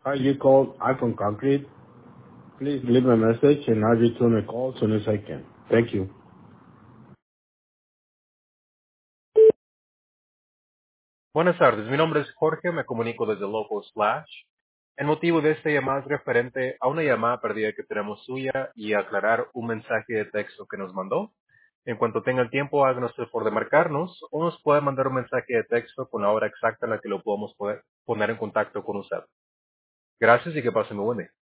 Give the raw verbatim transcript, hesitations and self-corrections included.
Hi, you called iPhone Concrete. Please leave a message and I'll return a call as soon as I can. Thank you. Buenas tardes, mi nombre es Jorge, me comunico desde Local Slash. El motivo de esta llamada es referente a una llamada perdida que tenemos suya y aclarar un mensaje de texto que nos mandó. En cuanto tenga el tiempo, háganos el favor de marcarnos o nos puede mandar un mensaje de texto con la hora exacta en la que lo podamos poder poner en contacto con usted. Gracias y que pasen muy buen día.